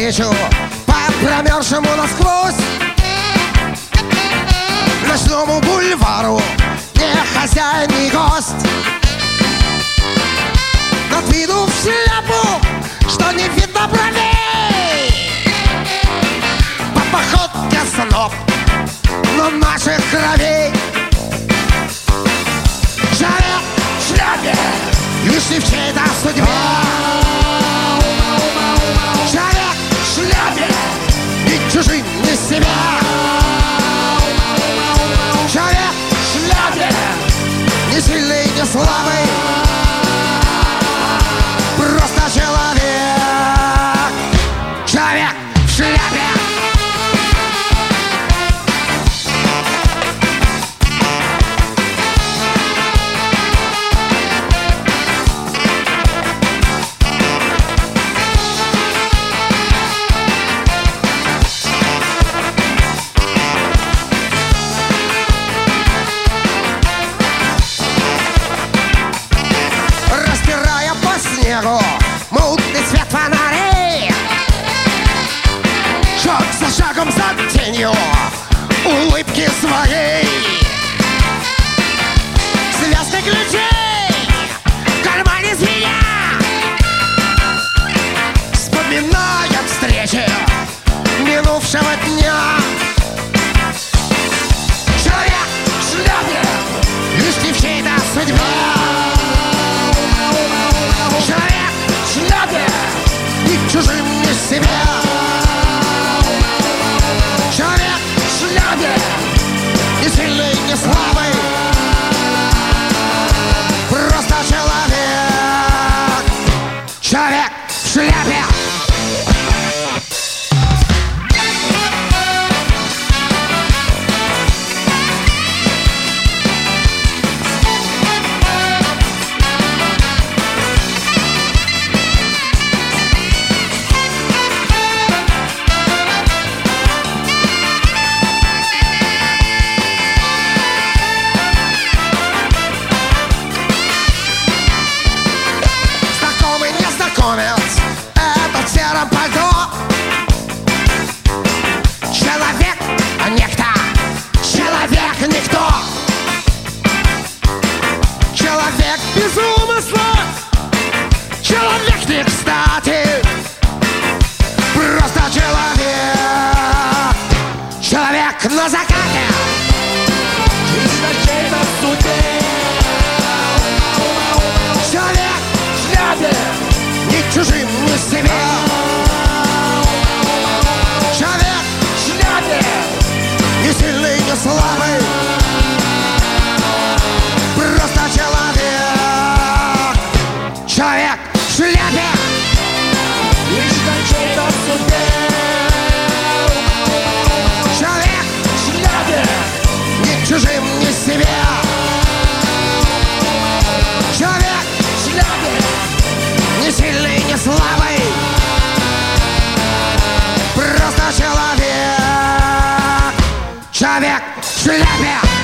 навстречу по промерзшему насквозь ночному бульвару, не хозяин, не гость. Надвинув шляпу, что не видно бровей, по походке сноб, но наших кровей. Человек в шляпе, лишний в чьей-то судьбе. Человек в шляпе, ни чужим, ни себе. Человек в шляпе, не сильный, не слабый, просто человек. Человек в шляпе. Мутный свет фонарей, шаг за шагом, за тенью улыбки своей. Связка ключей в кармане змея, вспоминает встречи минувшего дня. Человек в шляпе, лишь не в чьей-то судьбе. Ни чужим, ни себе. Человек в шляпе, ни сильный, ни слабый, просто человек. Человек в шляпе. Этот в сером пальто. Человек некто, человек никто. Человек без умысла, человек не кстати, просто человек. Человек на закате, чисто чей-то судьбе. Человек в шляпе, ни чужим, ни себе. Человек в шляпе, ни сильный, ни слабый, просто человек. Человек в шляпе, лишь на чьей-то судьбе. Человек в шляпе, ни чужим, ни себе. Человек в шляпе, ни сильный, ни слабый, просто человек. Человек в шляпе.